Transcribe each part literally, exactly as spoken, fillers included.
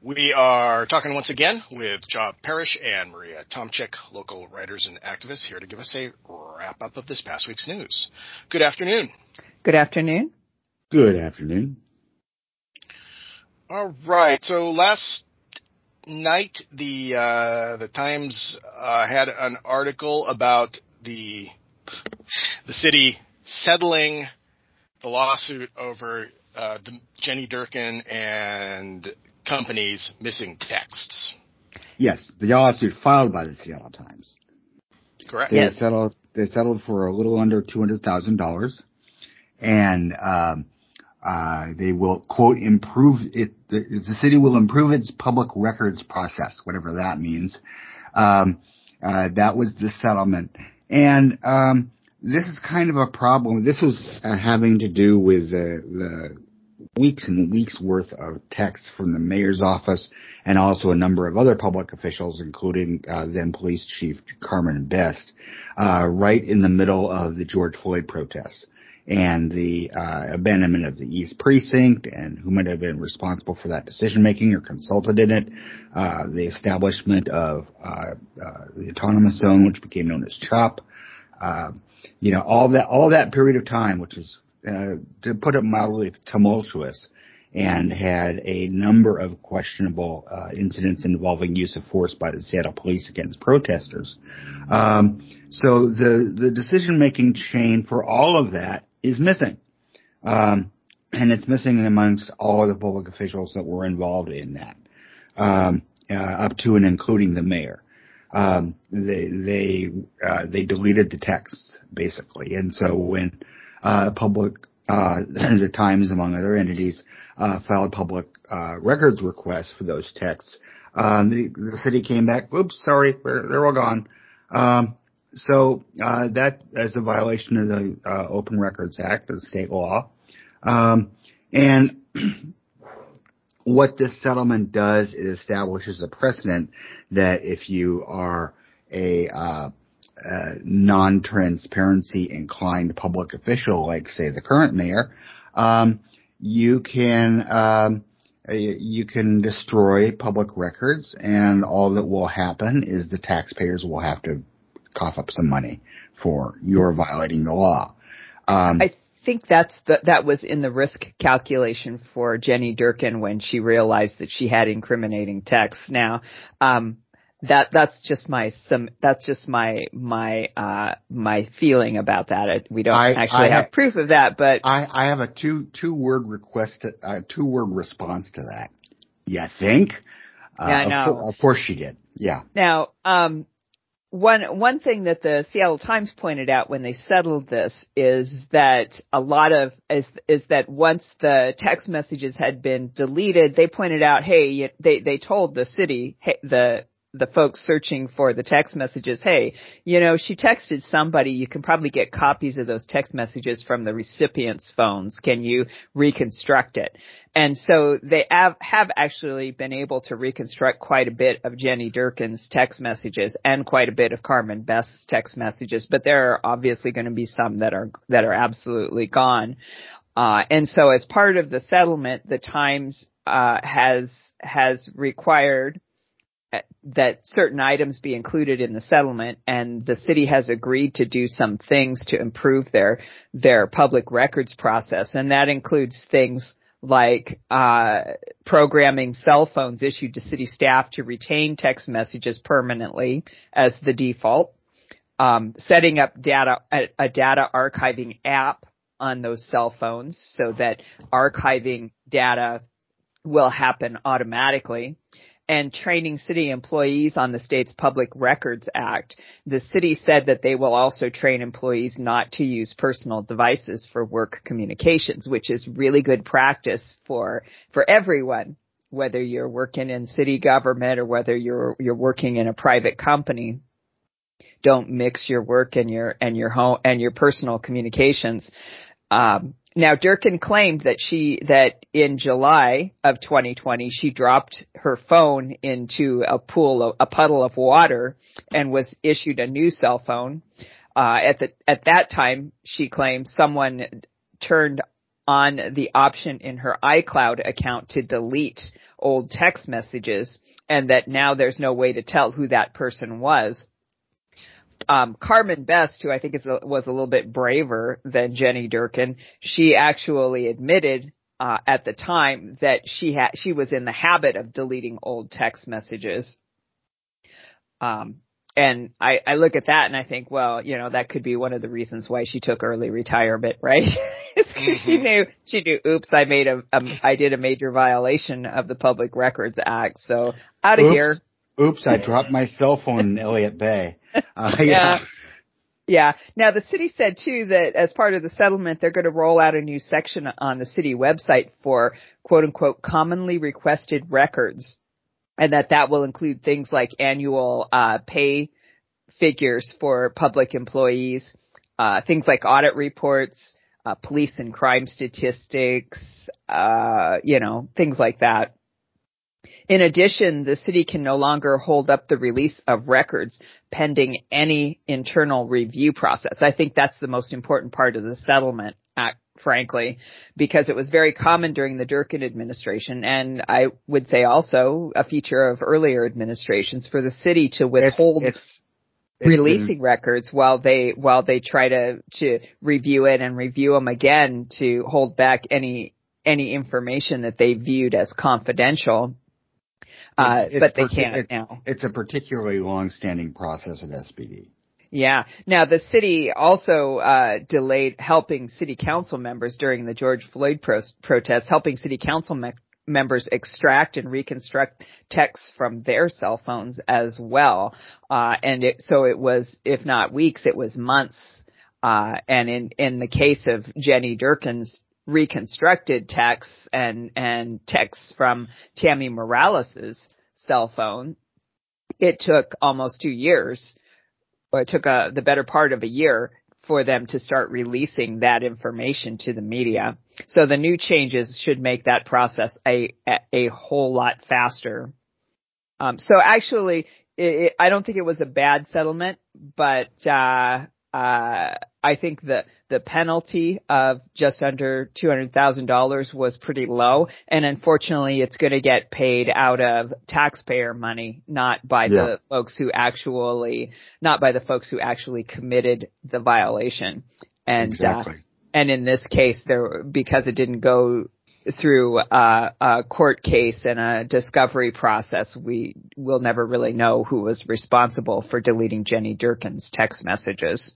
We are talking once again with Job Parrish and Maria Tomczyk, local writers and activists, here to give us a wrap-up of this past week's news. Good afternoon. Good afternoon. Good afternoon. All right. So last night, the uh, the Times uh, had an article about the the city settling the lawsuit over uh, the Jenny Durkan and company's missing texts. Yes, the lawsuit filed by the Seattle Times. Correct. They Yes. settled. They settled for a little under two hundred thousand dollars, and um, uh, they will quote improve it. The, the city will improve its public records process, whatever that means. Um, uh, that was the settlement, and um, this is kind of a problem. This was uh, having to do with the the. weeks and weeks worth of texts from the mayor's office and also a number of other public officials, including uh, then police chief Carmen Best, uh, right in the middle of the George Floyd protests and the uh, abandonment of the East Precinct and who might have been responsible for that decision making or consulted in it, uh, the establishment of uh, uh, the autonomous zone, which became known as CHOP, uh, you know, all that all that period of time, which is Uh, to put it mildly, tumultuous, and had a number of questionable uh, incidents involving use of force by the Seattle police against protesters. Um, so the the decision-making chain for all of that is missing, um, and it's missing amongst all of the public officials that were involved in that, um, uh, up to and including the mayor. Um, they they uh, they deleted the texts basically, and so when Uh, public, uh, the Times, among other entities, uh, filed public, uh, records requests for those texts. Um, the, the city came back, oops, sorry, they're, they're all gone. Um, so, uh, that is a violation of the, uh, Open Records Act, the state law. Um, and what this settlement does, it establishes a precedent that if you are a, uh, Uh, non-transparency inclined public official, like say the current mayor, um, you can um, you can destroy public records, and all that will happen is the taxpayers will have to cough up some money for your violating the law. Um, I think that's the, that was in the risk calculation for Jenny Durkan when she realized that she had incriminating texts. Now, um, That that's just my some that's just my my uh my feeling about that. It, we don't I, actually I have ha- proof of that, but I, I have a two two word request, to, uh, two word response to that. You think? Uh, yeah, I of, know. co- of course she did. Yeah. Now, um, one one thing that the Seattle Times pointed out when they settled this is that a lot of is is that once the text messages had been deleted, they pointed out, hey, they they told the city, hey, the the folks searching for the text messages, hey, you know, she texted somebody. You can probably get copies of those text messages from the recipients' phones. Can you reconstruct it? And so they have, have actually been able to reconstruct quite a bit of Jenny Durkan's text messages and quite a bit of Carmen Best's text messages, but there are obviously going to be some that are that are absolutely gone. Uh, and so as part of the settlement, the Times uh, has has required that certain items be included in the settlement, and the city has agreed to do some things to improve their their public records process, and that includes things like uh programming cell phones issued to city staff to retain text messages permanently as the default, um setting up data a, a data archiving app on those cell phones so that archiving data will happen automatically, and training city employees on the state's Public Records Act. The city said that they will also train employees not to use personal devices for work communications, which is really good practice for for everyone, whether you're working in city government or whether you're you're working in a private company. Don't mix your work and your and your home and your personal communications. Um, Now, Durkan claimed that she, that in July of twenty twenty, she dropped her phone into a pool, of, a puddle of water, and was issued a new cell phone. Uh, at the, at that time, she claimed someone turned on the option in her iCloud account to delete old text messages, and that now there's no way to tell who that person was. Um, Carmen Best, who I think is a, was a little bit braver than Jenny Durkan, she actually admitted uh, at the time that she had she was in the habit of deleting old text messages. Um, and I, I look at that and I think, well, you know, that could be one of the reasons why she took early retirement, right? mm-hmm. She knew she knew. Oops, I made a, a I did a major violation of the Public Records Act, so out of here. Oops, I dropped my cell phone in Elliott Bay. Uh, yeah. yeah. Yeah. Now, the city said, too, that as part of the settlement, they're going to roll out a new section on the city website for, quote, unquote, commonly requested records, and that that will include things like annual uh pay figures for public employees, uh things like audit reports, uh police and crime statistics, uh, you know, things like that. In addition, the city can no longer hold up the release of records pending any internal review process. I think that's the most important part of the settlement act, frankly, because it was very common during the Durkan administration, and I would say also a feature of earlier administrations, for the city to withhold it's, it's, it's releasing been, records while they while they try to to review it and review them again, to hold back any any information that they viewed as confidential. Uh, it's, it's but they partic- can't it, now. It's a particularly long-standing process at S P D. Yeah. Now, the city also uh delayed helping city council members during the George Floyd pro- protests, helping city council me- members extract and reconstruct texts from their cell phones as well. Uh and it, so it was, if not weeks, it was months. Uh and in in the case of Jenny Durkan's reconstructed texts and and texts from Tammy Morales's cell phone, it took almost two years, or it took a, the better part of a year for them to start releasing that information to the media. So the new changes should make that process a a, a whole lot faster. Um, so actually, it, it, I don't think it was a bad settlement, but uh, uh, I think the the penalty of just under two hundred thousand dollars was pretty low, and unfortunately, it's going to get paid out of taxpayer money, not by yeah. the folks who actually, not by the folks who actually committed the violation. And exactly. uh, and in this case, there, because it didn't go through uh, a court case and a discovery process, we will never really know who was responsible for deleting Jenny Durkan's text messages.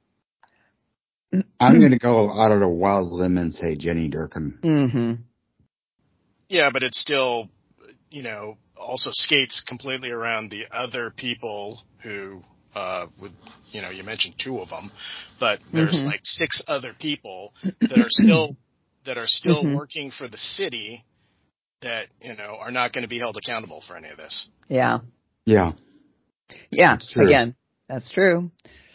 I'm going to go out on a wild limb and say Jenny Durkan. Mm-hmm. Yeah, but it still, you know, also skates completely around the other people who, uh, would, you know, you mentioned two of them, but there's mm-hmm. like six other people that are still that are still mm-hmm. working for the city that, you know, are not going to be held accountable for any of this. Yeah. Yeah. Yeah. Again, that's true.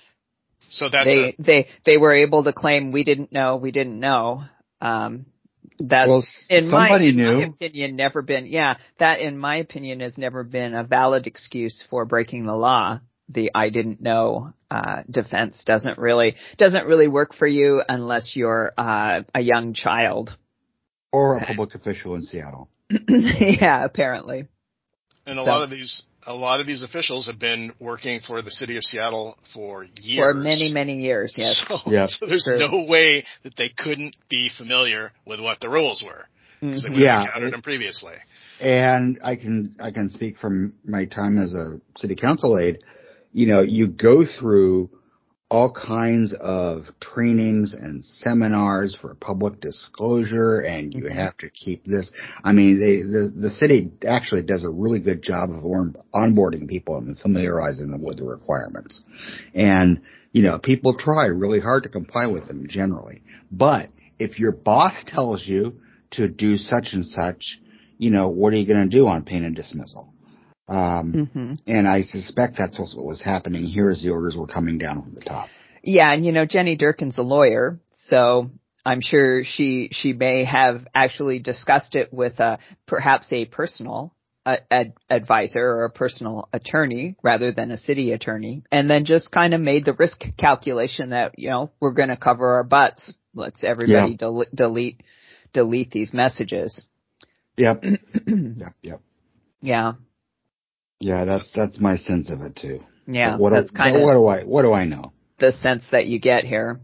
So that's they a, they they were able to claim we didn't know, we didn't know. Um, that's well, in my, in knew. my opinion never been. Yeah, that in my opinion has never been a valid excuse for breaking the law. The I didn't know uh, defense doesn't really doesn't really work for you unless you're uh, a young child or a public official in Seattle. Yeah, apparently. And a so. lot of these. A lot of these officials have been working for the city of Seattle for years. For many, many years, yes. So, yeah. so there's True. no way that they couldn't be familiar with what the rules were, because mm-hmm. they would yeah, have encountered them previously. And I can I can speak from my time as a city council aide. You know, you go through all kinds of trainings and seminars for public disclosure, and you mm-hmm. have to keep this. I mean, they, the the city actually does a really good job of onboarding people and familiarizing them with the requirements. And, you know, people try really hard to comply with them generally. But if your boss tells you to do such and such, you know, what are you going to do on pain of dismissal? Um, mm-hmm. And I suspect that's also what was happening here as the orders were coming down from the top. Yeah, and you know, Jenny Durkan's a lawyer, so I'm sure she she may have actually discussed it with a, perhaps a personal uh, ad, advisor or a personal attorney rather than a city attorney, and then just kind of made the risk calculation that, you know, we're going to cover our butts. Let's everybody Yeah. del- delete delete these messages. Yep. yep. Yep. Yeah. Yeah. That's that's my sense of it too. Yeah. But what That's do, kind of what do I what do I know? the sense that you get here.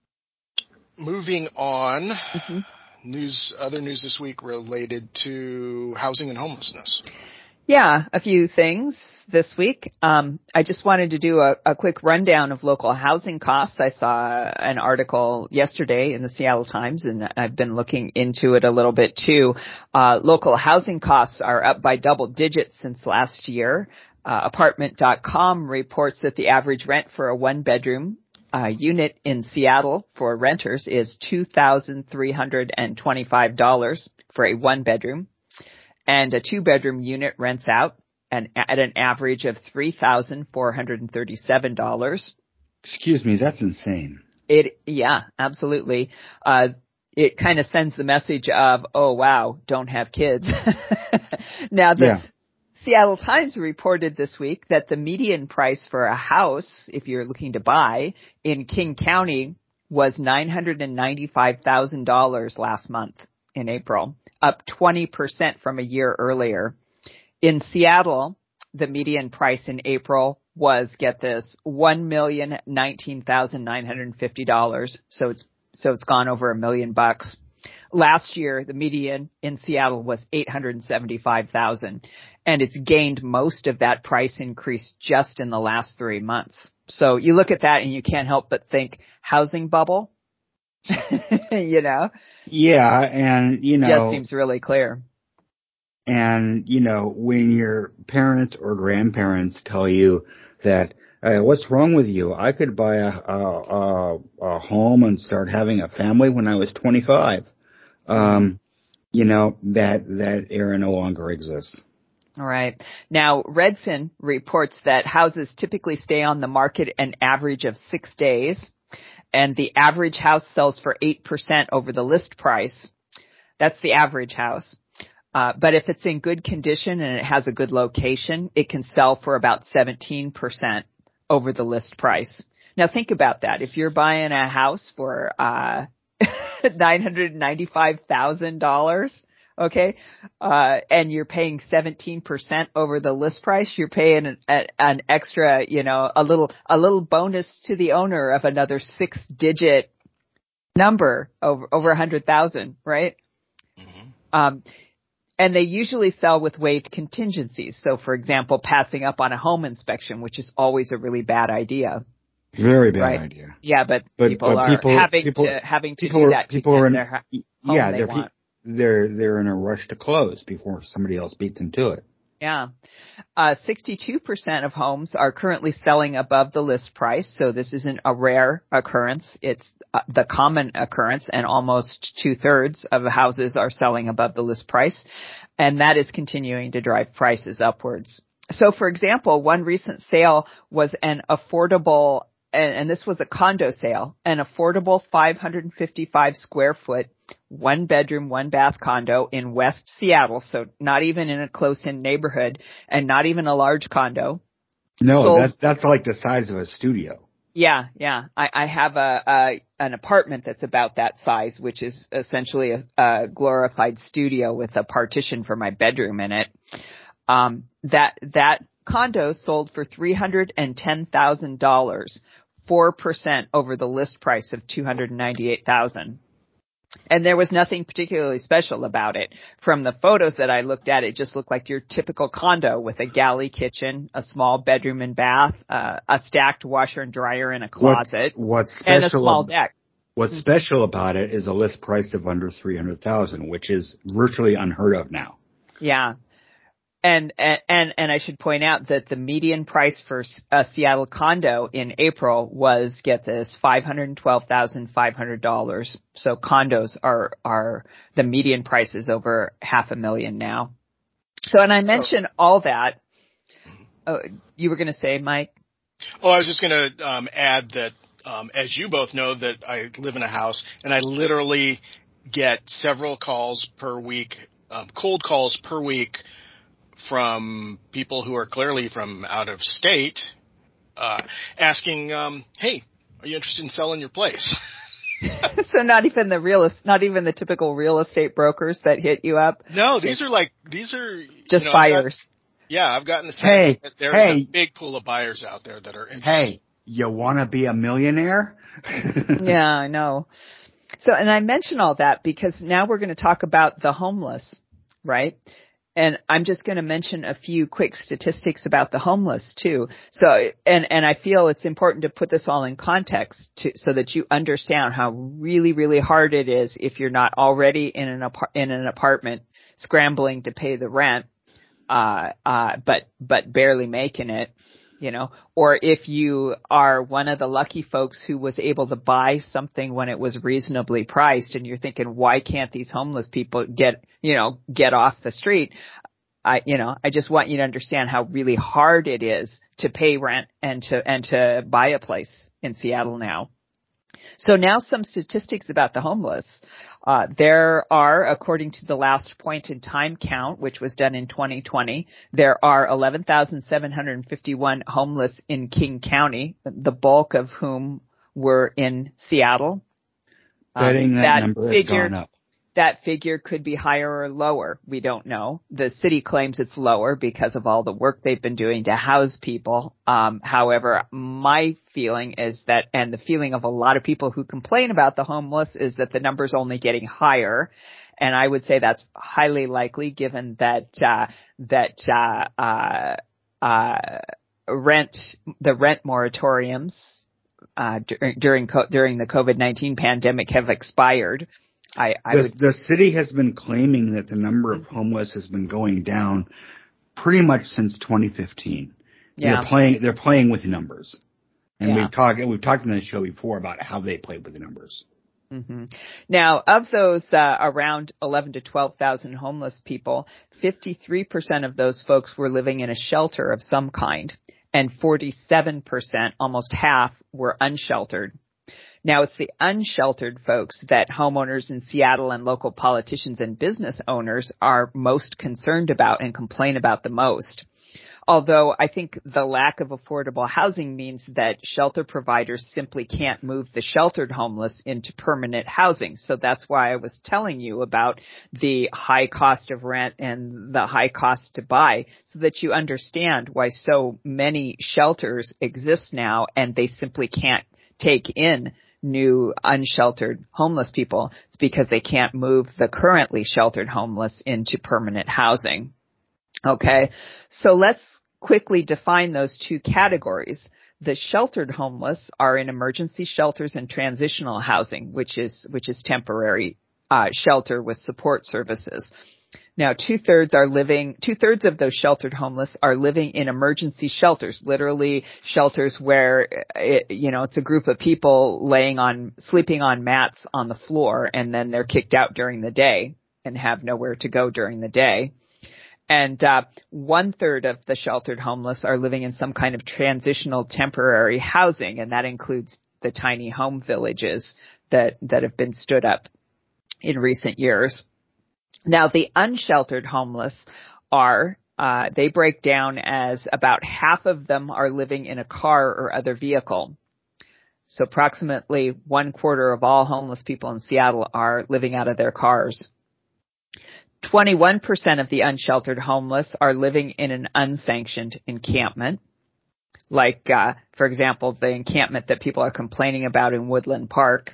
Moving on, Mm-hmm. news, other news this week related to housing and homelessness. Yeah, a few things this week. Um, I just wanted to do a, a quick rundown of local housing costs. I saw an article yesterday in the Seattle Times, and I've been looking into it a little bit too. Uh, local housing costs are up by double digits since last year. Uh, apartment dot com reports that the average rent for a one-bedroom uh, unit in Seattle for renters is two thousand three hundred twenty-five dollars for a one-bedroom. And a two-bedroom unit rents out and at an average of three thousand four hundred thirty-seven dollars. Excuse me, that's insane. It, yeah, absolutely. Uh, it kind of sends the message of, oh wow, don't have kids. Now the Yeah. Seattle Times reported this week that the median price for a house, if you're looking to buy in King County, was nine hundred ninety-five thousand dollars last month in April, up twenty percent from a year earlier. In Seattle, the median price in April was, get this, one million nineteen thousand nine hundred fifty dollars. So it's, so it's gone over a million bucks. Last year, the median in Seattle was eight hundred seventy-five thousand, and it's gained most of that price increase just in the last three months. So you look at that and you can't help but think housing bubble. You know? Yeah, and you know, just seems really clear. And you know, when your parents or grandparents tell you that, uh, what's wrong with you? I could buy a, a, a, a home and start having a family when I was twenty-five. Um, you know, that that era no longer exists. All right. Now, Redfin reports that houses typically stay on the market an average of six days. And the average house sells for eight percent over the list price. That's the average house. Uh, but if it's in good condition and it has a good location, it can sell for about seventeen percent over the list price. Now think about that. If you're buying a house for, uh, nine hundred ninety-five thousand dollars, okay, uh, and you're paying seventeen percent over the list price, you're paying an, a, an extra, you know, a little, a little bonus to the owner of another six digit number over, over a hundred thousand, right? Mm-hmm. Um, and they usually sell with waived contingencies. So for example, passing up on a home inspection, which is always a really bad idea. Very bad right? idea. Yeah, but, but people but are people, having people, to, having to people do are, that to people get are in, their home yeah, they they're, want. they're, they're in a rush to close before somebody else beats them to it. Yeah. Uh, sixty-two percent of homes are currently selling above the list price. So this isn't a rare occurrence. It's uh, the common occurrence, and almost two thirds of houses are selling above the list price. And that is continuing to drive prices upwards. So for example, one recent sale was an affordable, and, and this was a condo sale, an affordable five hundred fifty-five square foot, one bedroom, one bath condo in West Seattle. So not even in a close-in neighborhood and not even a large condo. No, Sold, that's, that's like the size of a studio. Yeah, yeah. I, I have a, a, an apartment that's about that size, which is essentially a, a glorified studio with a partition for my bedroom in it. Um, that, that condo sold for three hundred ten thousand dollars, four percent over the list price of two hundred ninety-eight thousand dollars. And there was nothing particularly special about it. From the photos that I looked at, it just looked like your typical condo with a galley kitchen, a small bedroom and bath, uh, a stacked washer and dryer in a closet, what's, what's special and a small deck. What's special about it is a list price of under three hundred thousand dollars, which is virtually unheard of now. Yeah. And, and, and I should point out that the median price for a Seattle condo in April was, get this, five hundred twelve thousand five hundred dollars. So condos are, are, the median price is over half a million now. So, and I mentioned so, all that. Oh, you were going to say, Mike? Oh, I was just going to um, add that, um, as you both know, that I live in a house and I literally get several calls per week, um, cold calls per week, from people who are clearly from out of state, uh, asking, um, hey, are you interested in selling your place? So not even the real, not even the typical real estate brokers that hit you up. No, these are like these are just you know, buyers. I've got, yeah, I've gotten the sense hey, that there's hey, a big pool of buyers out there that are interested. Hey, you want to be a millionaire? Yeah, I know. So, and I mention all that because now we're going to talk about the homeless, right? And I'm just going to mention a few quick statistics about the homeless too. So, and, and I feel it's important to put this all in context to, so that you understand how really, really hard it is if you're not already in an apart, in an apartment scrambling to pay the rent, uh, uh, but, but barely making it. You know, or if you are one of the lucky folks who was able to buy something when it was reasonably priced and you're thinking, why can't these homeless people get, you know, get off the street? I, you know, I just want you to understand how really hard it is to pay rent and to, and to buy a place in Seattle now. So now some statistics about the homeless. Uh, there are, according to the last point in time count, which was done in twenty twenty, there are eleven thousand seven hundred fifty-one homeless in King County, the bulk of whom were in Seattle. Betting um, that, that number figure, has gone up. That figure could be higher or lower. We don't know. The city claims it's lower because of all the work they've been doing to house people. Um, however, my feeling is that, and the feeling of a lot of people who complain about the homeless, is that the number's only getting higher. And I would say that's highly likely given that, uh, that, uh, uh, uh, rent, the rent moratoriums, uh, dur- during, co- during the COVID nineteen pandemic have expired. I, I the, would, the city has been claiming that the number of homeless has been going down pretty much since twenty fifteen. Yeah. They're playing, they're playing with numbers. And yeah. we've talked, we've talked on the show before about how they played with the numbers. Mm-hmm. Now, of those uh, around eleven to twelve thousand homeless people, fifty-three percent of those folks were living in a shelter of some kind, and forty-seven percent, almost half, were unsheltered. Now, it's the unsheltered folks that homeowners in Seattle and local politicians and business owners are most concerned about and complain about the most. Although I think the lack of affordable housing means that shelter providers simply can't move the sheltered homeless into permanent housing. So that's why I was telling you about the high cost of rent and the high cost to buy, so that you understand why so many shelters exist now and they simply can't take in new unsheltered homeless people. It's because they can't move the currently sheltered homeless into permanent housing. Okay, so let's quickly define those two categories. The sheltered homeless are in emergency shelters and transitional housing, which is which is temporary uh, shelter with support services. Now, two-thirds are living, two-thirds of those sheltered homeless are living in emergency shelters, literally shelters where, it, you know, it's a group of people laying on, sleeping on mats on the floor, and then they're kicked out during the day and have nowhere to go during the day. And uh, one-third of the sheltered homeless are living in some kind of transitional temporary housing, and that includes the tiny home villages that, that have been stood up in recent years. Now, the unsheltered homeless are, uh, they break down as about half of them are living in a car or other vehicle. So approximately one quarter of all homeless people in Seattle are living out of their cars. twenty-one percent of the unsheltered homeless are living in an unsanctioned encampment. Like, uh, for example, the encampment that people are complaining about in Woodland Park.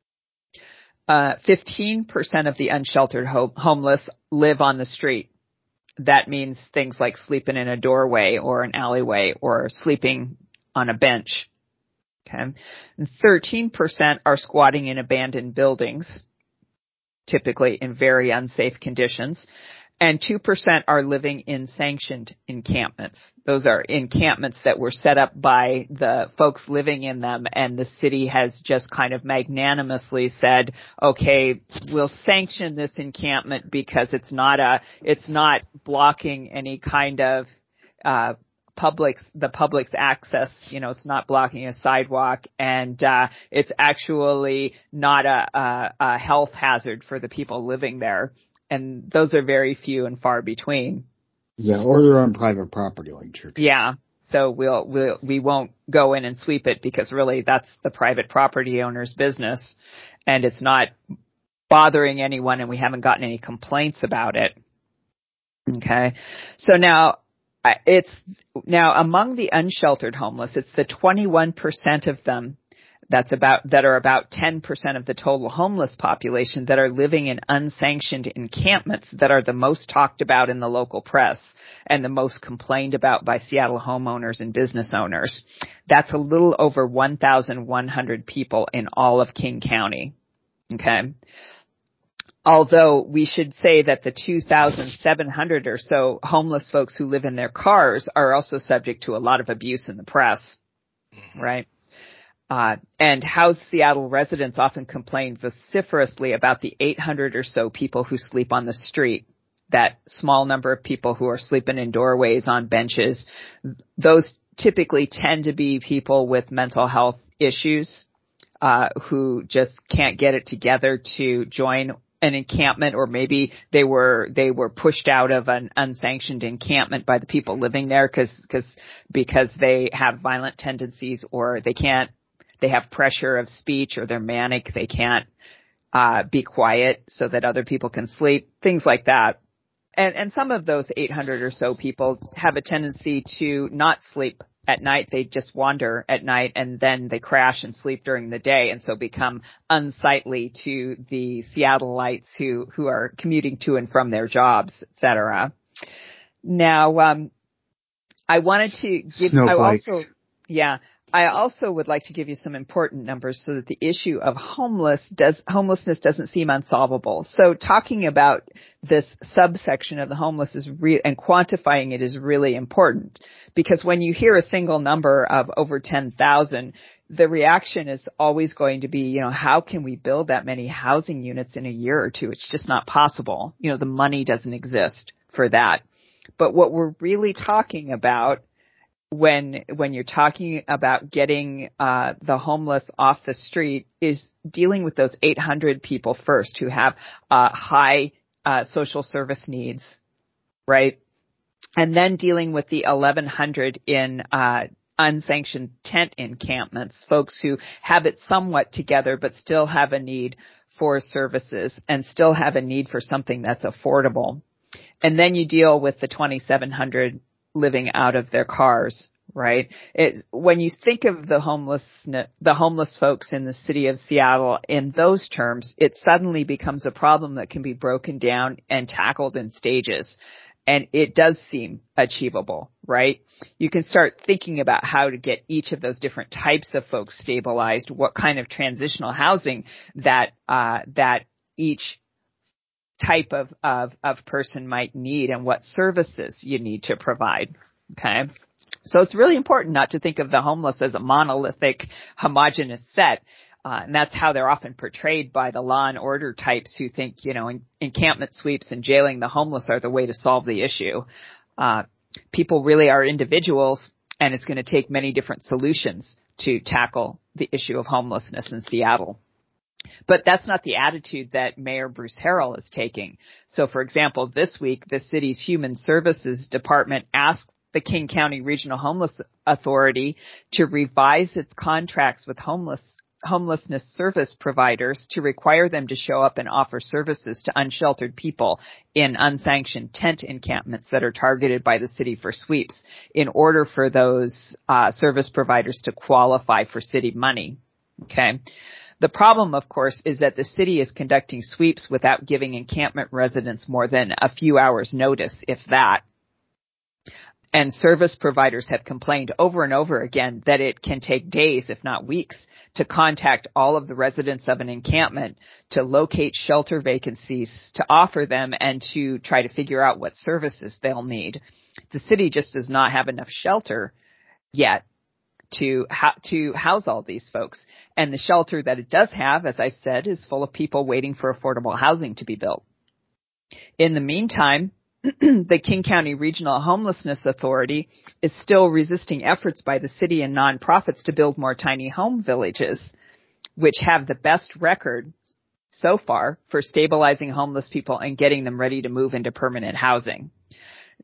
Uh, fifteen percent of the unsheltered ho- homeless live on the street. That means things like sleeping in a doorway or an alleyway or sleeping on a bench. Okay. And thirteen percent are squatting in abandoned buildings, typically in very unsafe conditions. And two percent are living in sanctioned encampments. Those are encampments that were set up by the folks living in them, and the city has just kind of magnanimously said, okay, we'll sanction this encampment because it's not a, it's not blocking any kind of, uh, public's, the public's access, you know, it's not blocking a sidewalk, and, uh, it's actually not a, a, a health hazard for the people living there. And those are very few and far between. Yeah, or they're on private property like churches. Yeah. So we'll, we'll, we won't go in and sweep it because really that's the private property owner's business and it's not bothering anyone and we haven't gotten any complaints about it. Okay. So now it's now among the unsheltered homeless, it's the twenty-one percent of them that's about, that are about ten percent of the total homeless population that are living in unsanctioned encampments that are the most talked about in the local press and the most complained about by Seattle homeowners and business owners. That's a little over one thousand one hundred people in all of King County. Okay. Although we should say that the two thousand seven hundred or so homeless folks who live in their cars are also subject to a lot of abuse in the press, right? Uh, and House Seattle residents often complain vociferously about the eight hundred or so people who sleep on the street, that small number of people who are sleeping in doorways on benches. Those typically tend to be people with mental health issues, uh, who just can't get it together to join an encampment, or maybe they were, they were pushed out of an unsanctioned encampment by the people living there because, because, because they have violent tendencies or they can't, they have pressure of speech or they're manic. They can't, uh, be quiet so that other people can sleep, things like that. And, and some of those eight hundred or so people have a tendency to not sleep at night. They just wander at night and then they crash and sleep during the day and so become unsightly to the Seattleites who, who are commuting to and from their jobs, et cetera. Now, um, I wanted to give, I also, yeah, I also would like to give you some important numbers so that the issue of homeless does, homelessness doesn't seem unsolvable. So talking about this subsection of the homeless is re- and quantifying it is really important, because when you hear a single number of over ten thousand, the reaction is always going to be, you know, how can we build that many housing units in a year or two? It's just not possible. You know, the money doesn't exist for that. But what we're really talking about when when you're talking about getting uh the homeless off the street is dealing with those eight hundred people first who have uh high uh social service needs, right? And then dealing with the eleven hundred in uh unsanctioned tent encampments, folks who have it somewhat together but still have a need for services and still have a need for something that's affordable. And then you deal with the twenty-seven hundred living out of their cars, right? It, when you think of the homeless, the homeless folks in the city of Seattle in those terms, it suddenly becomes a problem that can be broken down and tackled in stages. And it does seem achievable, right? You can start thinking about how to get each of those different types of folks stabilized, what kind of transitional housing that, uh, that each type of, of, of person might need and what services you need to provide. Okay. So it's really important not to think of the homeless as a monolithic, homogenous set. Uh, and that's how they're often portrayed by the law and order types who think, you know, in, encampment sweeps and jailing the homeless are the way to solve the issue. Uh, people really are individuals, and it's going to take many different solutions to tackle the issue of homelessness in Seattle. But that's not the attitude that Mayor Bruce Harrell is taking. So, for example, this week, the city's Human Services Department asked the King County Regional Homeless Authority to revise its contracts with homeless homelessness service providers to require them to show up and offer services to unsheltered people in unsanctioned tent encampments that are targeted by the city for sweeps in order for those uh, service providers to qualify for city money. Okay. The problem, of course, is that the city is conducting sweeps without giving encampment residents more than a few hours notice, if that. And service providers have complained over and over again that it can take days, if not weeks, to contact all of the residents of an encampment to locate shelter vacancies, to offer them, and to try to figure out what services they'll need. The city just does not have enough shelter yet to ha- to house all these folks. And the shelter that it does have, as I've said, is full of people waiting for affordable housing to be built. In the meantime, the King County Regional Homelessness Authority is still resisting efforts by the city and nonprofits to build more tiny home villages, which have the best record so far for stabilizing homeless people and getting them ready to move into permanent housing.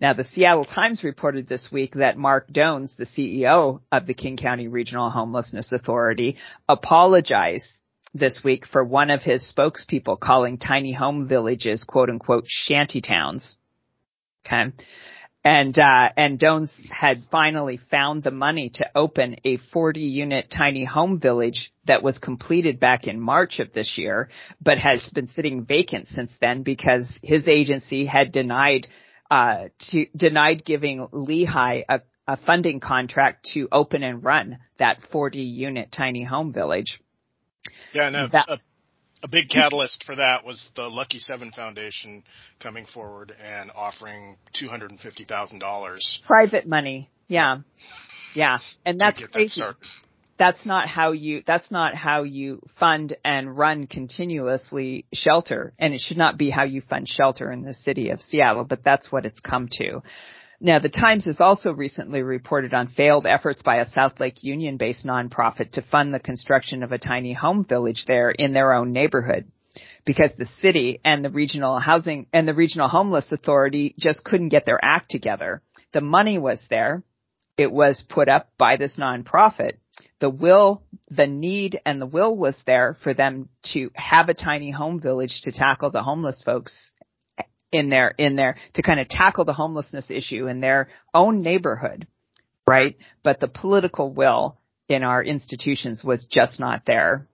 Now, the Seattle Times reported this week that Mark Dones, the C E O of the King County Regional Homelessness Authority, apologized this week for one of his spokespeople calling tiny home villages, quote unquote, shanty towns. Okay. And, uh, and Dones had finally found the money to open a forty unit tiny home village that was completed back in March of this year, but has been sitting vacant since then because his agency had denied, uh, to, denied giving Lehigh a, a funding contract to open and run that forty unit tiny home village. Yeah, no, that, a, a big catalyst for that was the Lucky Seven Foundation coming forward and offering two hundred fifty thousand dollars. Private money. Yeah. Yeah. And that's crazy. That that's not how you, that's not how you fund and run continuously shelter. And it should not be how you fund shelter in the city of Seattle, but that's what it's come to. Now, the Times has also recently reported on failed efforts by a South Lake Union-based nonprofit to fund the construction of a tiny home village there in their own neighborhood, because the city and the regional housing and the regional homeless authority just couldn't get their act together. The money was there. It was put up by this nonprofit. The will, the need and the will was there for them to have a tiny home village to tackle the homeless folks in their, in their, to kind of tackle the homelessness issue in their own neighborhood, right? But the political will in our institutions was just not there.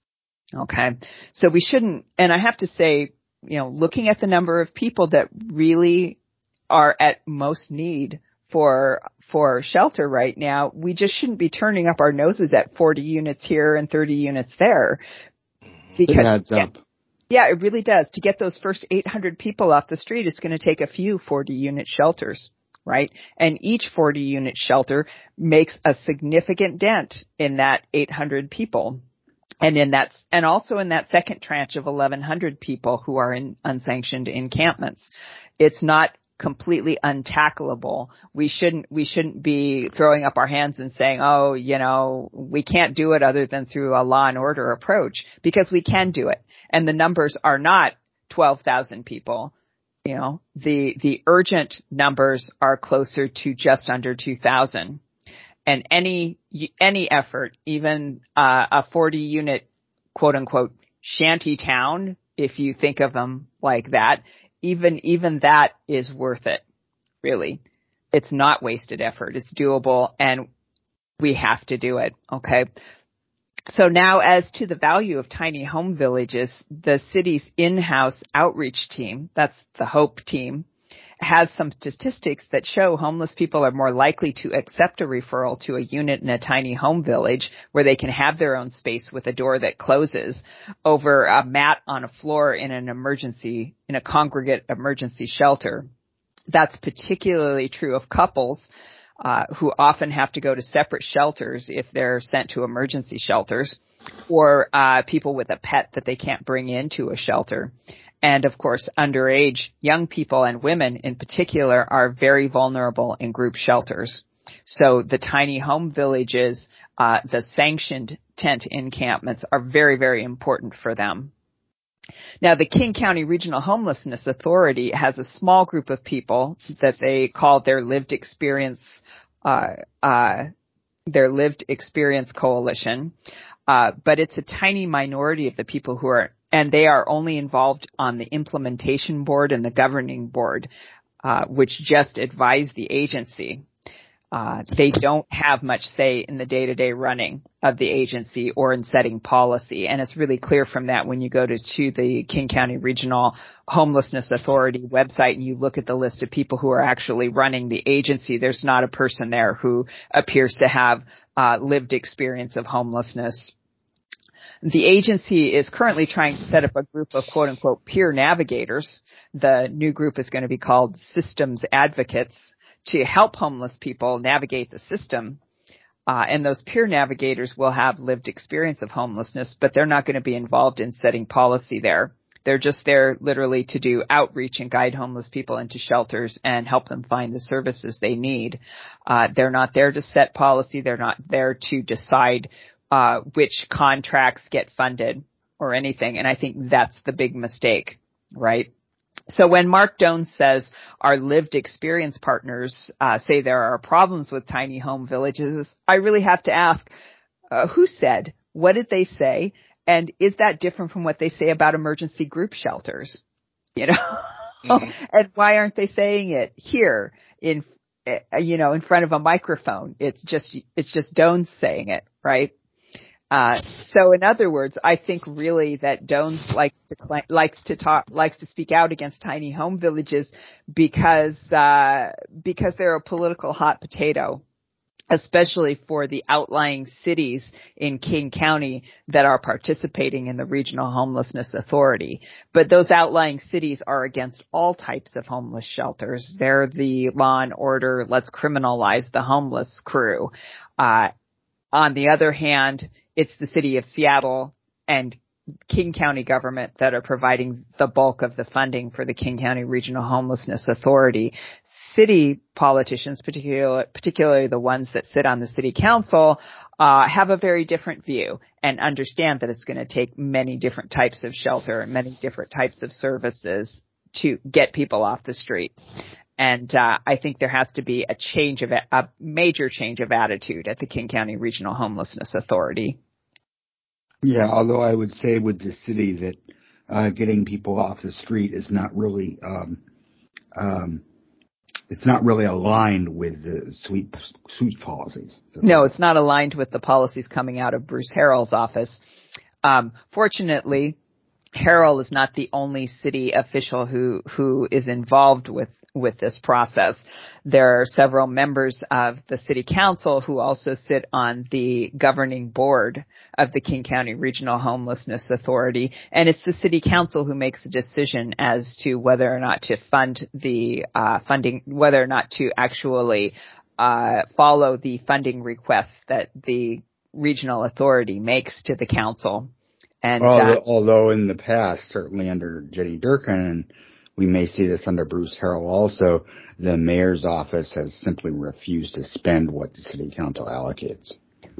Okay. So we shouldn't, and I have to say, you know, looking at the number of people that really are at most need for, for shelter right now, we just shouldn't be turning up our noses at forty units here and thirty units there. Because it adds up. Yeah, it really does. To get those first eight hundred people off the street, it's going to take a few forty unit shelters, right? And each forty unit shelter makes a significant dent in that eight hundred people. And in that, and also in that second tranche of eleven hundred people who are in unsanctioned encampments. It's not completely untackleable. We shouldn't, we shouldn't be throwing up our hands and saying, oh, you know, we can't do it other than through a law and order approach, because we can do it. And the numbers are not twelve thousand people. You know, the, the urgent numbers are closer to just under two thousand. And any, any effort, even uh, a forty unit quote unquote shanty town, if you think of them like that, even, even that is worth it. Really. It's not wasted effort. It's doable, and we have to do it. Okay. So now, as to the value of tiny home villages, the city's in-house outreach team, that's the HOPE team, has some statistics that show homeless people are more likely to accept a referral to a unit in a tiny home village where they can have their own space with a door that closes over a mat on a floor in an emergency, in a congregate emergency shelter. That's particularly true of couples Uh, who often have to go to separate shelters if they're sent to emergency shelters, or uh, people with a pet that they can't bring into a shelter. And of course, underage young people and women in particular are very vulnerable in group shelters. So the tiny home villages, uh, the sanctioned tent encampments are very, very important for them. Now, the King County Regional Homelessness Authority has a small group of people that they call their lived experience, uh, uh, their lived experience coalition. Uh, but it's a tiny minority of the people who are, and they are only involved on the implementation board and the governing board, uh, which just advise the agency. Uh, they don't have much say in the day-to-day running of the agency or in setting policy. And it's really clear from that when you go to, to the King County Regional Homelessness Authority website and you look at the list of people who are actually running the agency, there's not a person there who appears to have uh, lived experience of homelessness. The agency is currently trying to set up a group of quote-unquote peer navigators. The new group is going to be called Systems Advocates, to help homeless people navigate the system. Uh, and those peer navigators will have lived experience of homelessness, but they're not going to be involved in setting policy there. They're just there literally to do outreach and guide homeless people into shelters and help them find the services they need. Uh, they're not there to set policy. They're not there to decide uh, which contracts get funded or anything. And I think that's the big mistake, right? So when Mark Doan says our lived experience partners uh, say there are problems with tiny home villages, I really have to ask, uh, who said? What did they say? And is that different from what they say about emergency group shelters? You know, mm-hmm. And why aren't they saying it here in, uh, you know, in front of a microphone? It's just, it's just Doan saying it, right? Uh, so in other words, I think really that Doan likes to cl- likes to talk, likes to speak out against tiny home villages because, uh, because they're a political hot potato, especially for the outlying cities in King County that are participating in the Regional Homelessness Authority. But those outlying cities are against all types of homeless shelters. They're the law and order, let's criminalize the homeless crew. Uh, on the other hand, it's the city of Seattle and King County government that are providing the bulk of the funding for the King County Regional Homelessness Authority. City politicians, particularly, particularly the ones that sit on the city council, uh, have a very different view and understand that it's going to take many different types of shelter and many different types of services to get people off the street. And uh, I think there has to be a change of a major change of attitude at the King County Regional Homelessness Authority. Yeah, although I would say with the city that uh, getting people off the street is not really um, um, it's not really aligned with the sweep sweep policies. No, it's not aligned with the policies coming out of Bruce Harrell's office. Um, fortunately, Harrell is not the only city official who, who is involved with, with this process. There are several members of the city council who also sit on the governing board of the King County Regional Homelessness Authority. And it's the city council who makes a decision as to whether or not to fund the, uh, funding, whether or not to actually, uh, follow the funding requests that the regional authority makes to the council. And, although, uh, although in the past, certainly under Jenny Durkin, and we may see this under Bruce Harrell also, the mayor's office has simply refused to spend what the city council allocates.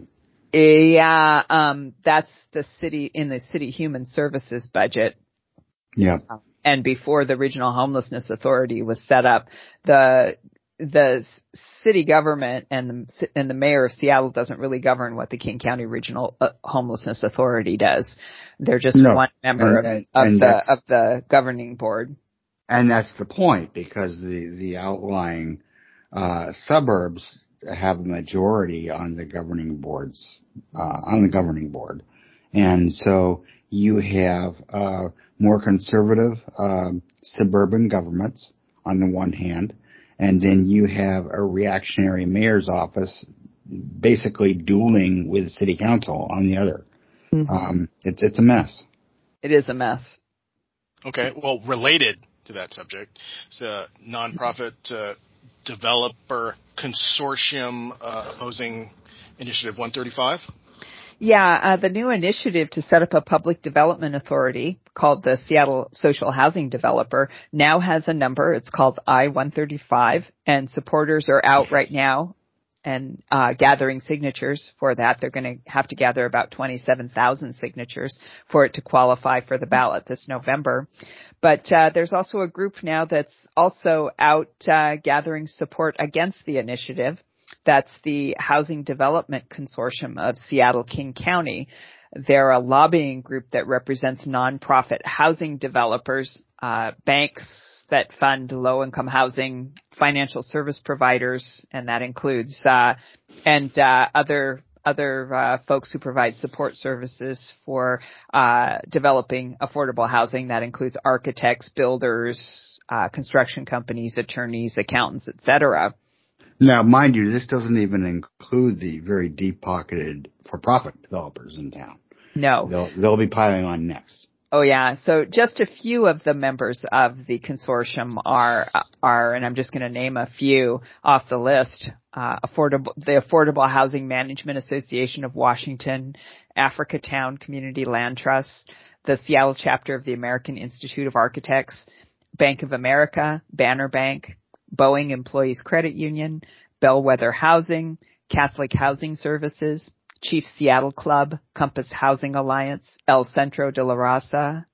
Yeah, um, that's the city, in the city human services budget. Yeah. And before the Regional Homelessness Authority was set up, the the city government and the, and the mayor of Seattle doesn't really govern what the King County Regional uh, Homelessness Authority does. They're just no. one member and, and, of, and of the of the governing board. And that's the point, because the the outlying uh, suburbs have a majority on the governing boards uh, on the governing board, and so you have uh, more conservative uh, suburban governments on the one hand. And then you have a reactionary mayor's office basically dueling with city council on the other. Mm-hmm. Um, it's, it's a mess. It is a mess. Okay. Well, related to that subject, it's a nonprofit uh, developer consortium uh, opposing Initiative one thirty-five. Yeah, uh, the new initiative to set up a public development authority called the Seattle Social Housing Developer now has a number. It's called I one thirty-five, and supporters are out right now and uh, gathering signatures for that. They're going to have to gather about twenty-seven thousand signatures for it to qualify for the ballot this November. But uh, there's also a group now that's also out uh, gathering support against the initiative. That's the Housing Development Consortium of Seattle-King County. They're a lobbying group that represents nonprofit housing developers, uh, banks that fund low-income housing, financial service providers, and that includes uh, and uh, other other uh, folks who provide support services for uh, developing affordable housing. That includes architects, builders, uh, construction companies, attorneys, accountants, et cetera. Now, mind you, this doesn't even include the very deep-pocketed for-profit developers in town. No. They'll, they'll be piling on next. Oh, yeah. So just a few of the members of the consortium are, are, and I'm just going to name a few off the list, uh, affordable, the Affordable Housing Management Association of Washington, Africa Town Community Land Trust, the Seattle chapter of the American Institute of Architects, Bank of America, Banner Bank, Boeing Employees Credit Union, Bellwether Housing, Catholic Housing Services, Chief Seattle Club, Compass Housing Alliance, El Centro de la Raza,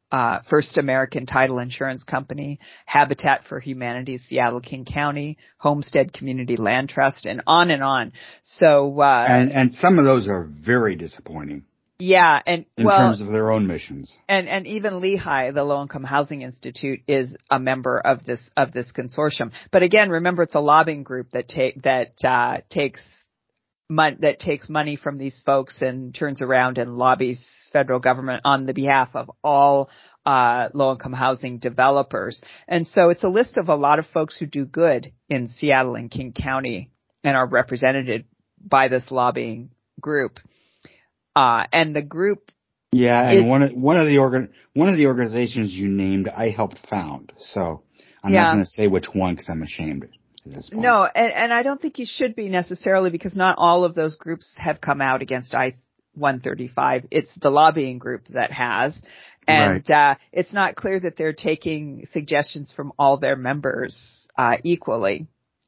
uh, First American Title Insurance Company, Habitat for Humanity, Seattle King County, Homestead Community Land Trust, and on and on. So, uh, and, and some of those are very disappointing. Yeah, and in well, terms of their own missions. And, and even Lehigh, the Low Income Housing Institute, is a member of this, of this consortium. But again, remember it's a lobbying group that take, that, uh, takes mon- that takes money from these folks and turns around and lobbies federal government on the behalf of all, uh, low income housing developers. And so it's a list of a lot of folks who do good in Seattle and King County and are represented by this lobbying group. Uh, and the group, yeah, and is, one of one of the organ one of the organizations you named, I helped found. So I'm yeah. not going to say which one because I'm ashamed at this point. No, and, and I don't think you should be necessarily, because not all of those groups have come out against I one thirty-five. It's the lobbying group that has, and right. uh, it's not clear that they're taking suggestions from all their members uh, equally.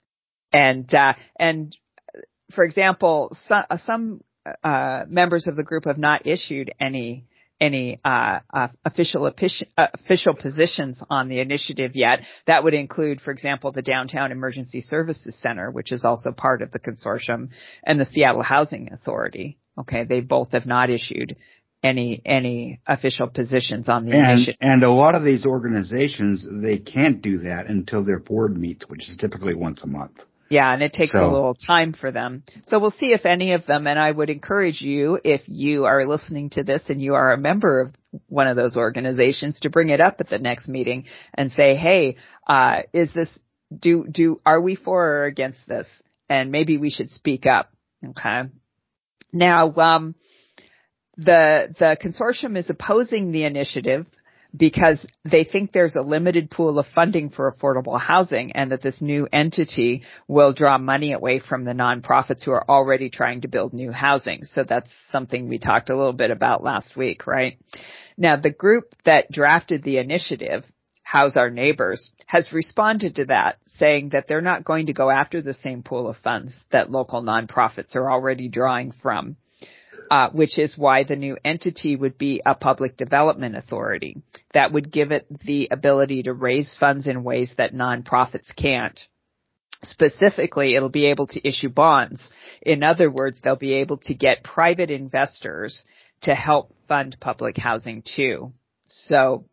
And uh, and for example, some, some Uh, members of the group have not issued any any uh, uh, official uh, official positions on the initiative yet. That would include, for example, the Downtown Emergency Services Center, which is also part of the consortium, and the Seattle Housing Authority. Okay, they both have not issued any any official positions on the and, initiative. And a lot of these organizations, they can't do that until their board meets, which is typically once a month. Yeah, and it takes so. a little time for them. So we'll see if any of them, and I would encourage you, if you are listening to this and you are a member of one of those organizations, to bring it up at the next meeting and say, hey, uh, is this, do, do, are we for or against this? And maybe we should speak up. Okay. Now, um, the, the consortium is opposing the initiative because they think there's a limited pool of funding for affordable housing and that this new entity will draw money away from the nonprofits who are already trying to build new housing. So that's something we talked a little bit about last week, right? Now, the group that drafted the initiative, House Our Neighbors, has responded to that, saying that they're not going to go after the same pool of funds that local nonprofits are already drawing from. Uh, which is why the new entity would be a public development authority that would give it the ability to raise funds in ways that nonprofits can't. Specifically, it'll be able to issue bonds. In other words, they'll be able to get private investors to help fund public housing too. So,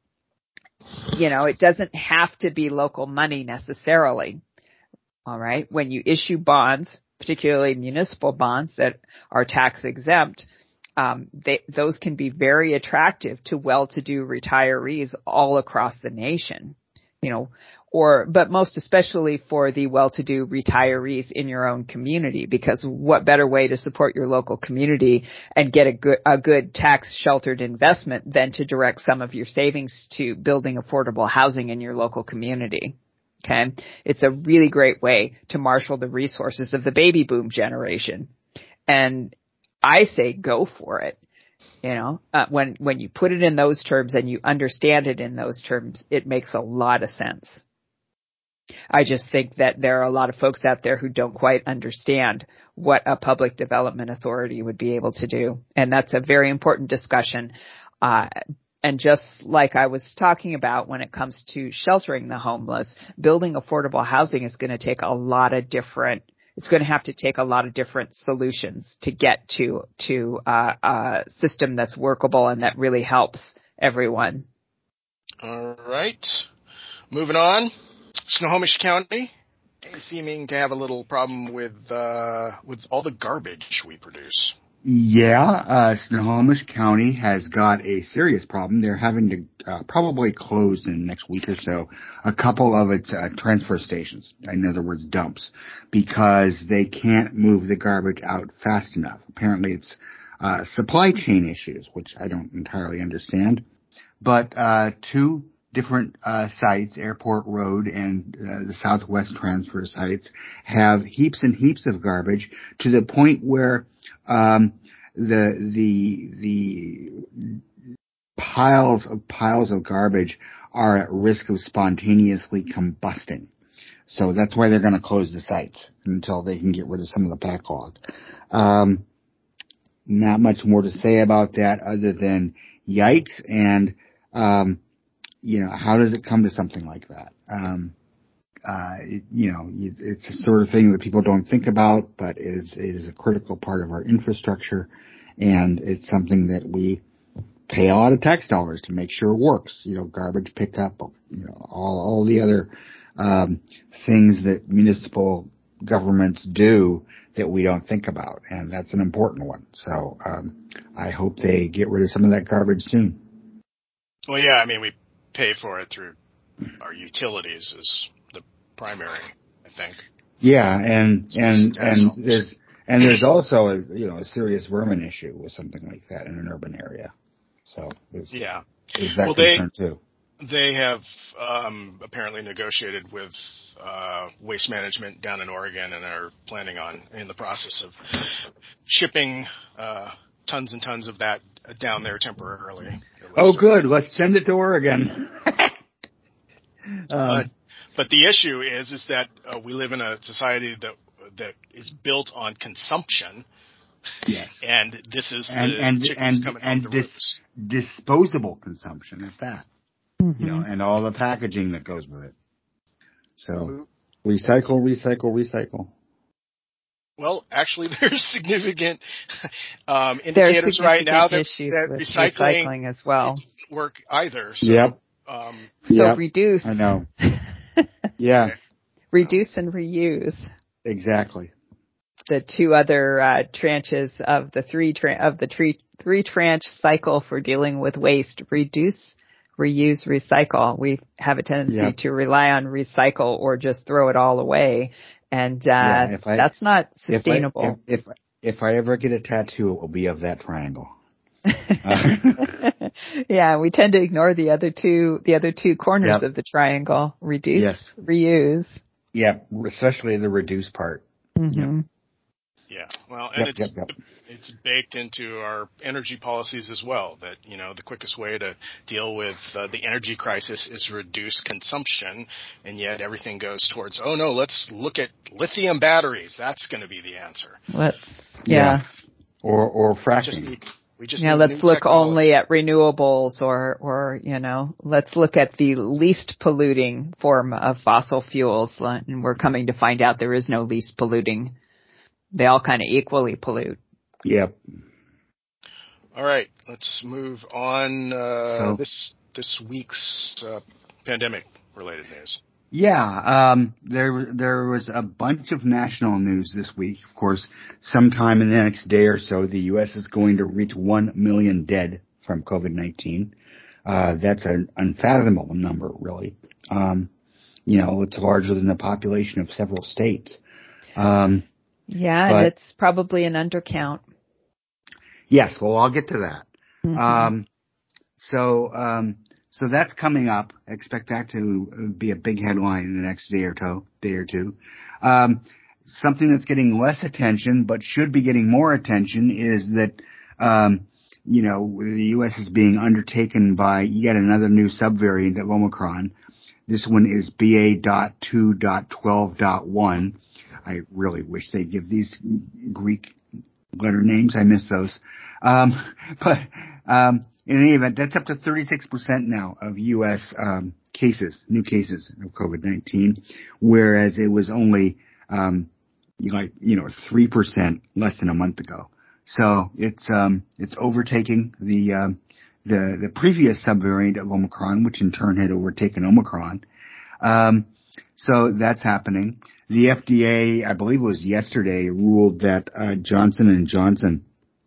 you know, it doesn't have to be local money necessarily. All right. When you issue bonds, particularly municipal bonds that are tax exempt, um, they, those can be very attractive to well-to-do retirees all across the nation, you know, or, but most especially for the well-to-do retirees in your own community, because what better way to support your local community and get a good, a good tax-sheltered investment than to direct some of your savings to building affordable housing in your local community. Okay. It's a really great way to marshal the resources of the baby boom generation. And I say go for it. You know, uh, when, when you put it in those terms and you understand it in those terms, it makes a lot of sense. I just think that there are a lot of folks out there who don't quite understand what a public development authority would be able to do. And that's a very important discussion. Uh, And just like I was talking about when it comes to sheltering the homeless, building affordable housing is going to take a lot of different, it's going to have to take a lot of different solutions to get to, to uh, a system that's workable and that really helps everyone. All right. Moving on. Snohomish County seeming to have a little problem with, uh, with all the garbage we produce. Yeah, uh, Snohomish County has got a serious problem. They're having to uh, probably close in the next week or so a couple of its uh, transfer stations, in other words, dumps, because they can't move the garbage out fast enough. Apparently it's uh, supply chain issues, which I don't entirely understand. But uh, two different uh, sites, Airport Road and uh, the Southwest transfer sites, have heaps and heaps of garbage to the point where um, the the the piles of piles of garbage are at risk of spontaneously combusting. So that's why they're going to close the sites until they can get rid of some of the backlog. Um, not much more to say about that other than yikes. And um, you know, how does it come to something like that? Um, uh, it, you know, it, it's the sort of thing that people don't think about, but is is a critical part of our infrastructure, and it's something that we pay a lot of tax dollars to make sure it works. You know, garbage pickup, you know, all all the other um, things that municipal governments do that we don't think about, and that's an important one. So um, I hope they get rid of some of that garbage soon. Well, yeah, I mean, we pay for it through our utilities is the primary, I think. Yeah, and So and and dollars. there's and there's also a you know a serious vermin issue with something like that in an urban area. So there's, yeah, there's that well, concern they, too. They have um, apparently negotiated with uh, Waste Management down in Oregon and are planning on, in the process of shipping uh, tons and tons of that down there temporarily. Oh, good. Let's send it to Oregon. um, uh, but the issue is, is that uh, we live in a society that that is built on consumption. Yes. And this is and, the and, chickens and, coming and home to dis- roost. disposable consumption at that. Mm-hmm. You know, and all the packaging that goes with it. So recycle, recycle, recycle. Well, actually, there's significant um, indicators significant right now that, issues that with recycling, recycling as well doesn't work either. So, yep. Um, so yep. reduce. I know. Yeah. Okay. Reduce and reuse. Exactly. The two other uh, tranches of the three tra- of the tree, three tranche cycle for dealing with waste: reduce, reuse, recycle. We have a tendency yep. to rely on recycle or just throw it all away, and uh, yeah, if I, that's not sustainable. If I, if, if, if I ever get a tattoo, it will be of that triangle. Yeah, we tend to ignore the other two, the other two corners yep. of the triangle: reduce, yes. reuse. Yeah, especially the reduce part. Mm-hmm. Yep. Yeah, well, and yep, it's yep, yep. it's baked into our energy policies as well. That you know the quickest way to deal with uh, the energy crisis is reduce consumption, and yet everything goes towards oh no, let's look at lithium batteries. That's going to be the answer. Let's yeah, yeah. or or fracking. Just need, we just yeah, need let's new look technology. only at renewables, or or you know, let's look at the least polluting form of fossil fuels, and we're coming to find out there is no least polluting. They all kind of equally pollute. Yep. All right, let's move on. Uh, so, this this week's uh, pandemic-related news. Yeah, um, there there was a bunch of national news this week. Of course, sometime in the next day or so, the U S is going to reach one million dead from COVID nineteen. Uh, that's an unfathomable number, really. Um, you know, it's larger than the population of several states. Um, Yeah, but, and it's probably an undercount. Yes, well, I'll get to that. Mm-hmm. Um, so, um, so that's coming up. I expect that to be a big headline in the next day or two. Day or two. Um, something that's getting less attention, but should be getting more attention, is that um, you know the U S is being undertaken by yet another new subvariant of Omicron. This one is B A two twelve point one. I really wish they'd give these Greek letter names. I miss those. Um, but um, in any event, that's up to thirty-six percent now of U S um, cases, new cases of COVID nineteen, whereas it was only um, like you know three percent less than a month ago. So it's um, it's overtaking the um, the the previous subvariant of Omicron, which in turn had overtaken Omicron. Um, so that's happening. The F D A, I believe it was yesterday, ruled that uh, Johnson and Johnson,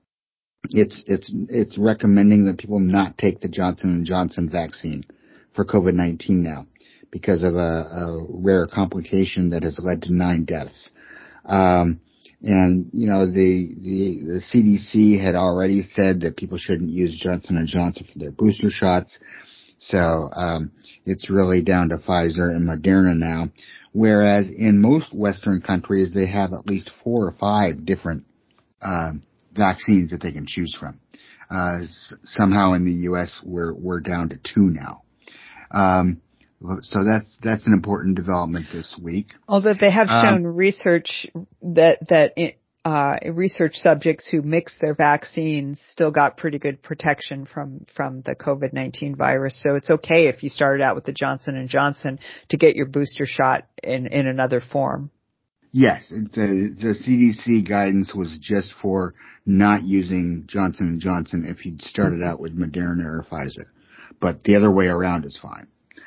it's it's it's recommending that people not take the Johnson and Johnson vaccine for COVID nineteen now because of a, a rare complication that has led to nine deaths. Um, and you know the the the C D C had already said that people shouldn't use Johnson and Johnson for their booster shots. So um, it's really down to Pfizer and Moderna now. Whereas in most Western countries, they have at least four or five different uh, vaccines that they can choose from. Uh, s- somehow in the U S, we're we're down to two now. Um, so that's that's an important development this week. Although they have shown um, research that that it, uh, research subjects who mixed their vaccines still got pretty good protection from, from the COVID nineteen virus. So it's okay if you started out with the Johnson and Johnson to get your booster shot in, in another form. Yes, it's a, the C D C guidance was just for not using Johnson and Johnson if you'd started out with Moderna or Pfizer, but the other way around is fine.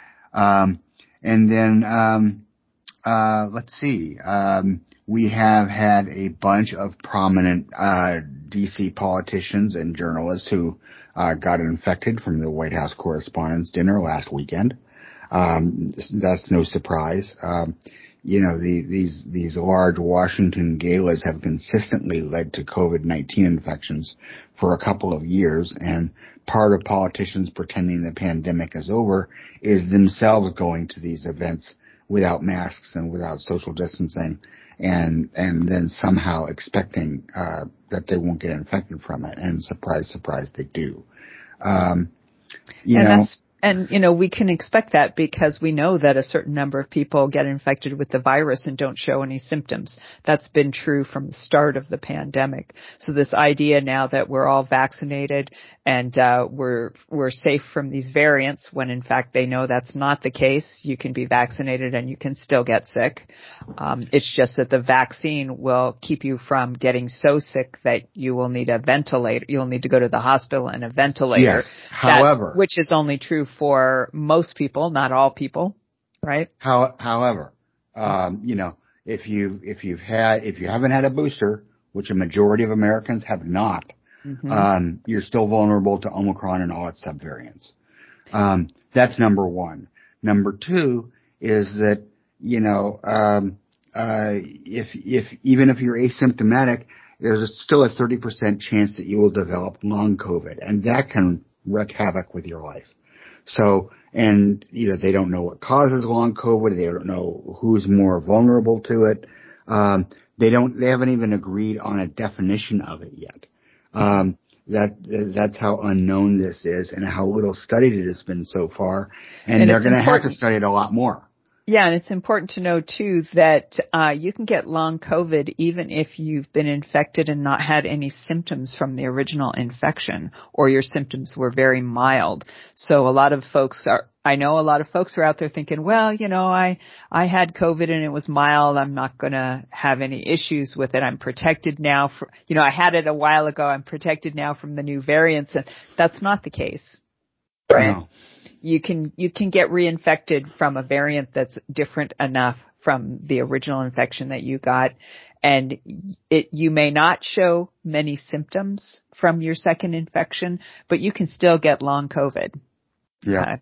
Um, and then um, uh, let's see, um, we have had a bunch of prominent uh, D C politicians and journalists who uh, got infected from the White House Correspondents' Dinner last weekend. Um, that's no surprise. Um, You know, the, these, these large Washington galas have consistently led to COVID nineteen infections for a couple of years, and part of politicians pretending the pandemic is over is themselves going to these events without masks and without social distancing, and, and then somehow expecting, uh, that they won't get infected from it, and surprise, surprise, they do. Um, you and know. That's- And, you know, we can expect that because we know that a certain number of people get infected with the virus and don't show any symptoms. That's been true from the start of the pandemic. So this idea now that we're all vaccinated and uh, we're we're safe from these variants, when in fact they know that's not the case. You can be vaccinated and you can still get sick. Um, it's just that the vaccine will keep you from getting so sick that you will need a ventilator. You'll need to go to the hospital and a ventilator. Yes. However, that, which is only true for most people, not all people, right? How, however, um, you know, if you if you've had if you haven't had a booster, which a majority of Americans have not, mm-hmm. um, you're still vulnerable to Omicron and all its subvariants. Um, that's number one. Number two is that you know um, uh, if if even if you're asymptomatic, there's a, still a thirty percent chance that you will develop long COVID, and that can wreak havoc with your life. So, and, you know, they don't know what causes long COVID. They don't know who's more vulnerable to it. Um, they don't, they haven't even agreed on a definition of it yet. Um, that, that's how unknown this is and how little studied it has been so far. And, and they're going to have to study it a lot more. Yeah, and it's important to know, too, that uh you can get long COVID even if you've been infected and not had any symptoms from the original infection, or your symptoms were very mild. So a lot of folks are, I know a lot of folks are out there thinking, well, you know, I, I had COVID and it was mild. I'm not going to have any issues with it. I'm protected now. For, you know, I had it a while ago. I'm protected now from the new variants. And that's not the case, right? No. You can, you can get reinfected from a variant that's different enough from the original infection that you got. And it, you may not show many symptoms from your second infection, but you can still get long COVID. Yeah. Uh,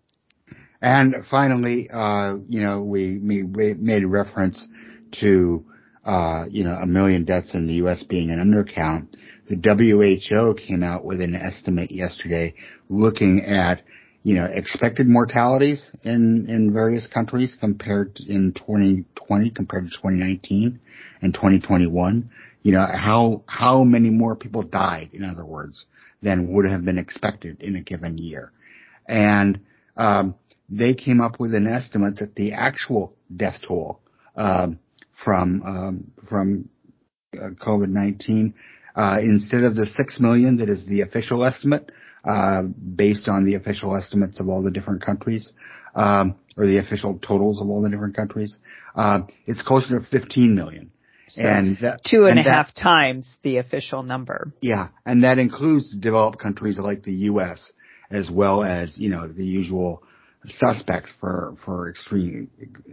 and finally, uh, you know, we, we made reference to, uh, you know, a million deaths in the U S being an undercount. The W H O came out with an estimate yesterday looking at, you know, expected mortalities in, in various countries compared to in twenty twenty compared to twenty nineteen and twenty twenty-one. You know, how, how many more people died, in other words, than would have been expected in a given year. And, um, they came up with an estimate that the actual death toll, um, from, um, from uh, COVID nineteen, uh, instead of the six million that is the official estimate, Uh, based on the official estimates of all the different countries, um, or the official totals of all the different countries, uh, it's closer to fifteen million. So and that, two and, and a that, half times the official number. Yeah, and that includes developed countries like the U S as well as, you know, the usual suspects for, for extreme,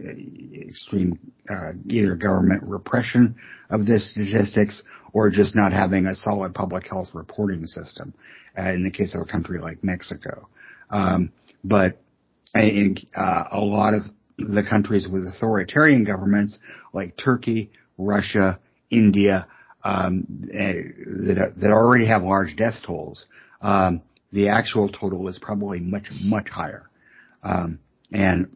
extreme, uh, either government repression of the statistics or just not having a solid public health reporting system, uh, in the case of a country like Mexico. Um, but in, uh, a lot of the countries with authoritarian governments like Turkey, Russia, India, um, that, that already have large death tolls, um, the actual total is probably much, much higher. Um, and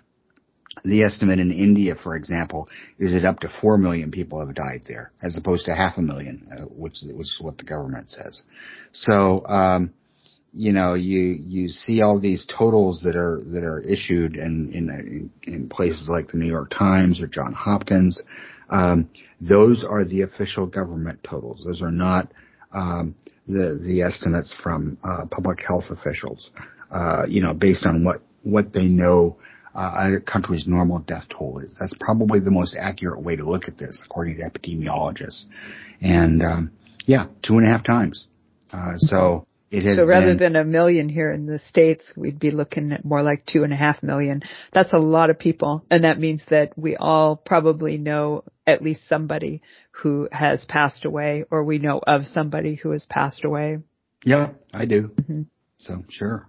the estimate in India, for example, is that up to four million people have died there, as opposed to half a million, uh, which, which is what the government says. So, um, you know, you, you see all these totals that are, that are issued in, in, in places like the New York Times or Johns Hopkins. Um, those are the official government totals. Those are not um, the the estimates from uh, public health officials. Uh, you know, based on what what they know uh, a country's normal death toll is. That's probably the most accurate way to look at this, according to epidemiologists. And um, yeah, two and a half times. Uh, so. It has so rather been, than a million here in the States, we'd be looking at more like two and a half million. That's a lot of people. And that means that we all probably know at least somebody who has passed away, or we know of somebody who has passed away. Yeah, I do. Mm-hmm. So sure.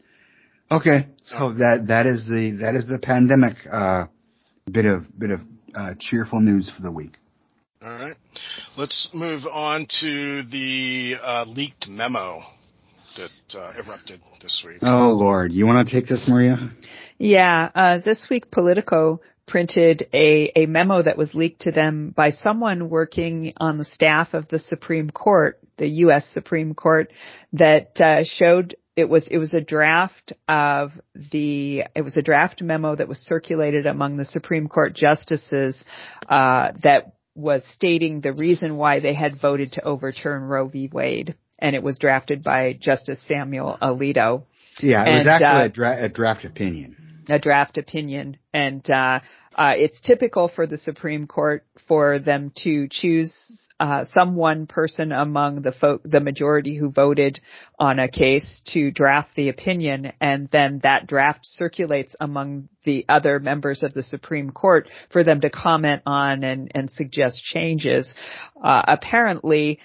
Okay. So that, that is the, that is the pandemic, uh, bit of, bit of, uh, cheerful news for the week. All right. Let's move on to the, uh, leaked memo that uh, erupted this week. Oh, Lord. You want to take this, Maria? Yeah. Uh, this week, Politico printed a, a memo that was leaked to them by someone working on the staff of the Supreme Court, the U S Supreme Court, that uh, showed it was it was a draft of the it was a draft memo that was circulated among the Supreme Court justices uh, that was stating the reason why they had voted to overturn Roe v. Wade. And it was drafted by Justice Samuel Alito. Yeah, it and, was actually uh, a, dra- a draft opinion. A draft opinion. And uh, uh it's typical for the Supreme Court for them to choose uh some one person among the fo- the majority who voted on a case to draft the opinion, and then that draft circulates among the other members of the Supreme Court for them to comment on and, and suggest changes. Uh, apparently,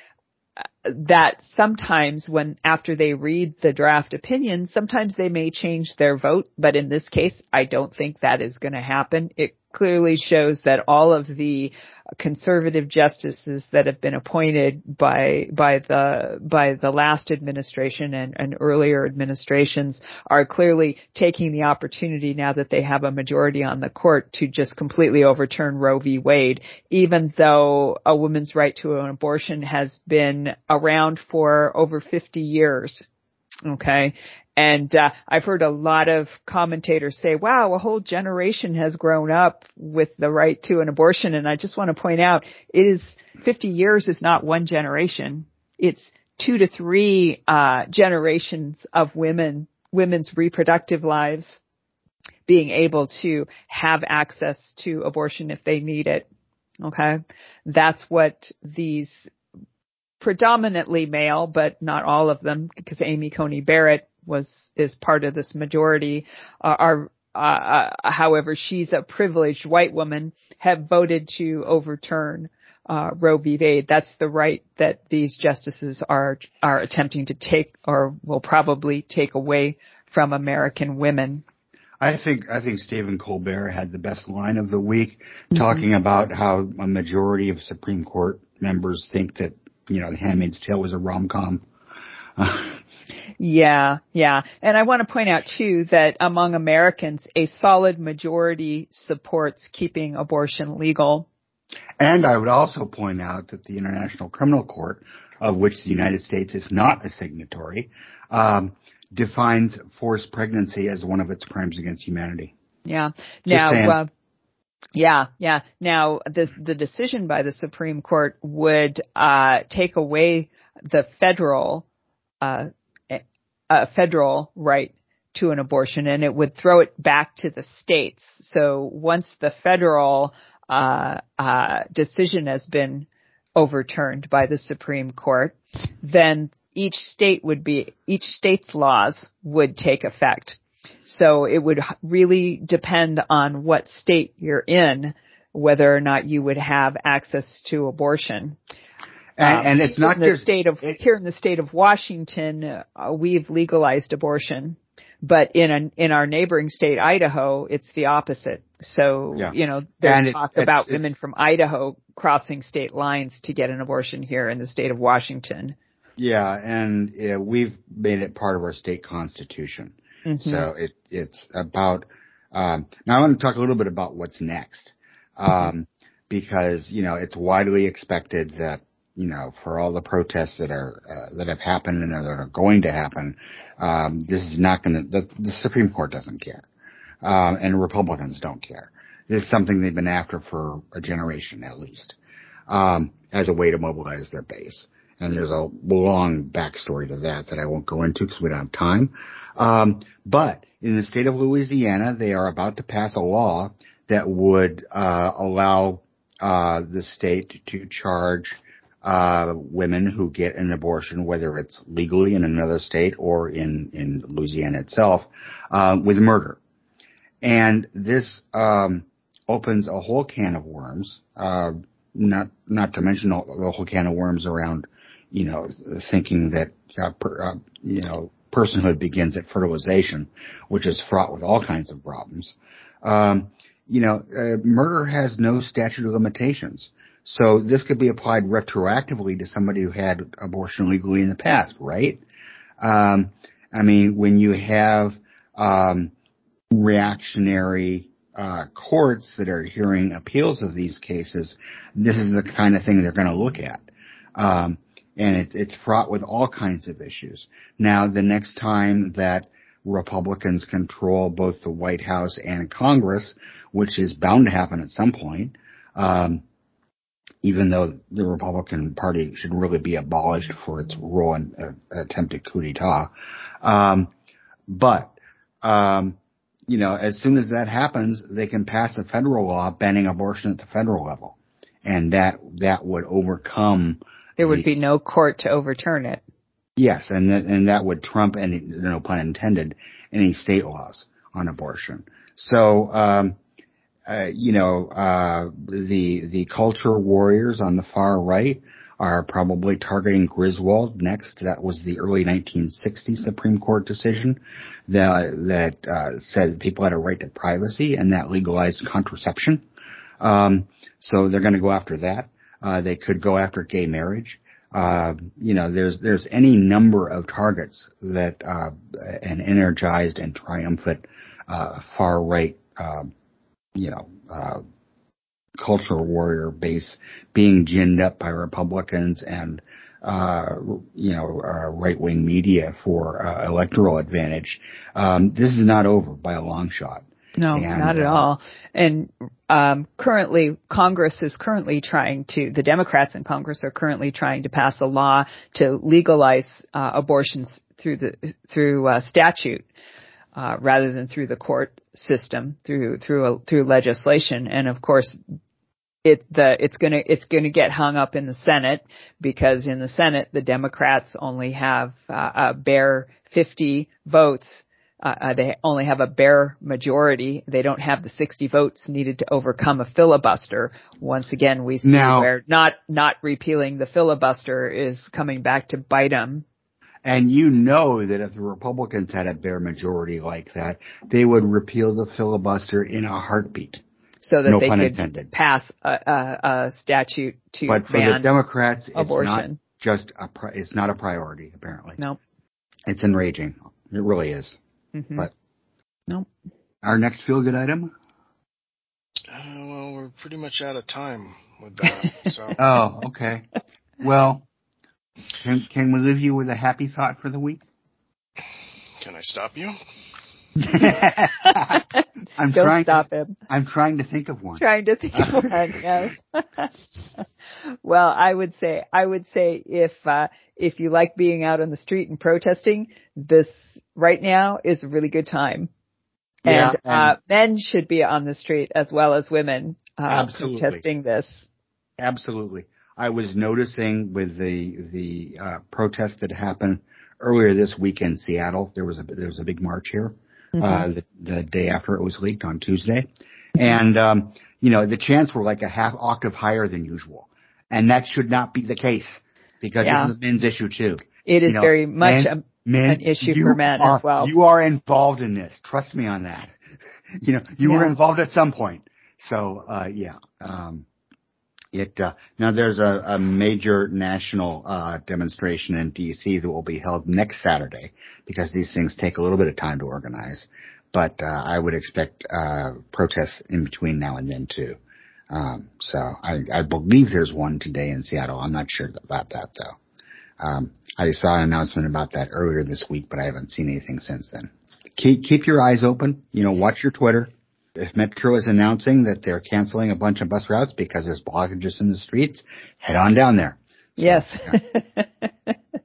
that sometimes when after they read the draft opinion, sometimes they may change their vote. But in this case, I don't think that is going to happen. It clearly shows that all of the conservative justices that have been appointed by by the by the last administration and, and earlier administrations are clearly taking the opportunity, now that they have a majority on the court, to just completely overturn Roe v. Wade, even though a woman's right to an abortion has been around for over fifty years. Okay. And uh, I've heard a lot of commentators say, wow, a whole generation has grown up with the right to an abortion. And I just want to point out, it is fifty years is not one generation. It's two to three uh, generations of women, women's reproductive lives being able to have access to abortion if they need it. Okay. That's what these predominantly male, but not all of them, because Amy Coney Barrett was is part of this majority, uh, are uh, uh, however, she's a privileged white woman, have voted to overturn uh, Roe v. Wade. That's the right that these justices are are attempting to take, or will probably take away from American women. I think I think Stephen Colbert had the best line of the week, mm-hmm. talking about how a majority of Supreme Court members think that, you know, The Handmaid's Tale was a rom-com. Yeah, yeah. And I want to point out, too, that among Americans, a solid majority supports keeping abortion legal. And I would also point out that the International Criminal Court, of which the United States is not a signatory, um, defines forced pregnancy as one of its crimes against humanity. Yeah. Now, uh, yeah, yeah. Now, the the decision by the Supreme Court would uh, take away the federal uh, uh, federal right to an abortion, and it would throw it back to the states. So once the federal uh, uh, decision has been overturned by the Supreme Court, then each state would be each state's laws would take effect. So it would really depend on what state you're in, whether or not you would have access to abortion. And, um, and it's not in the just state of it, here in the state of Washington, uh, we've legalized abortion, but in a, in our neighboring state, Idaho, it's the opposite. So yeah. you know, there's and talk it's, about it's, women from Idaho crossing state lines to get an abortion here in the state of Washington. Yeah, and uh, we've made it part of our state constitution. Mm-hmm. So it, it's about, um, now I want to talk a little bit about what's next. Um, mm-hmm. because, you know, it's widely expected that, you know, for all the protests that are, uh, that have happened and that are going to happen, um, this is not going to, the, the Supreme Court doesn't care. Um, and Republicans don't care. This is something they've been after for a generation at least, um, as a way to mobilize their base. And there's a long backstory to that that I won't go into because we don't have time. Um, but in the state of Louisiana, they are about to pass a law that would uh, allow uh, the state to charge uh, women who get an abortion, whether it's legally in another state or in, in Louisiana itself, uh, with murder. And this um, opens a whole can of worms, uh, not not to mention the, the whole can of worms around, you know, thinking that, uh, per, uh, you know, personhood begins at fertilization, which is fraught with all kinds of problems. Um, you know, uh, murder has no statute of limitations. So this could be applied retroactively to somebody who had abortion legally in the past, right? Um, I mean, when you have um, reactionary uh, courts that are hearing appeals of these cases, this is the kind of thing they're going to look at. Um, and it's, it's fraught with all kinds of issues. Now, the next time that Republicans control both the White House and Congress, which is bound to happen at some point, um, even though the Republican Party should really be abolished for its role in uh, attempted coup d'etat. Um, but, um, you know, as soon as that happens, they can pass a federal law banning abortion at the federal level. And that, that would overcome. There would the, be no court to overturn it. Yes, and that, and that would trump any, no pun intended, any state laws on abortion. So, um, uh, you know, uh, the, the culture warriors on the far right are probably targeting Griswold next. That was the early nineteen sixties Supreme Court decision that, that, uh, said people had a right to privacy and that legalized contraception. Um, so they're going to go after that. Uh, they could go after gay marriage. Uh, you know, there's, there's any number of targets that, uh, an energized and triumphant, uh, far right, uh, you know, uh, cultural warrior base being ginned up by Republicans and, uh, you know, uh, right-wing media for, uh, electoral advantage. Um, this is not over by a long shot. No, and, not at uh, all. And um, currently, Congress is currently trying to, the Democrats in Congress are currently trying to pass a law to legalize uh, abortions through the through uh, statute uh, rather than through the court system, through through a, through legislation. And of course, it the it's gonna it's gonna get hung up in the Senate because in the Senate the Democrats only have uh, a bare fifty votes. Uh, they only have a bare majority. They don't have the sixty votes needed to overcome a filibuster. Once again, we see now, where not not repealing the filibuster is coming back to bite them. And you know that if the Republicans had a bare majority like that, they would repeal the filibuster in a heartbeat. So that no they pun could intended. pass a, a, a statute to but for ban the Democrats, it's abortion. not just a pri- it's not a priority apparently. No, it's enraging. It really is. Mm-hmm. But no. Our next feel good item. Uh, well, we're pretty much out of time with that. So. Oh, okay. Well, can can we leave you with a happy thought for the week? Can I stop you? I'm Don't trying stop to, him. I'm trying to think of one. Trying to think of one, yes. Well, I would say, I would say if, uh, if you like being out on the street and protesting, this right now is a really good time. Yeah, and, and uh, men should be on the street as well as women, uh, absolutely. protesting this. Absolutely. I was noticing with the, the, uh, protest that happened earlier this week in Seattle, there was a, there was a big march here. Mm-hmm. Uh, the, the day after it was leaked on Tuesday. And, um, you know, the chants were like a half octave higher than usual. And that should not be the case because yeah. this is a men's issue too. It is you know, very much men, a, men, an issue for men are, as well. You are involved in this. Trust me on that. You know, you yeah. were involved at some point. So, uh, yeah, um, It, uh, now there's a, a major national, uh, demonstration in D C that will be held next Saturday because these things take a little bit of time to organize. But, uh, I would expect, uh, protests in between now and then too. Um, so I, I believe there's one today in Seattle. I'm not sure about that though. Um, I saw an announcement about that earlier this week, but I haven't seen anything since then. Keep, keep your eyes open, you know, watch your Twitter. If Metro is announcing that they're canceling a bunch of bus routes because there's blockages in the streets, head on down there. So, yes. Yeah.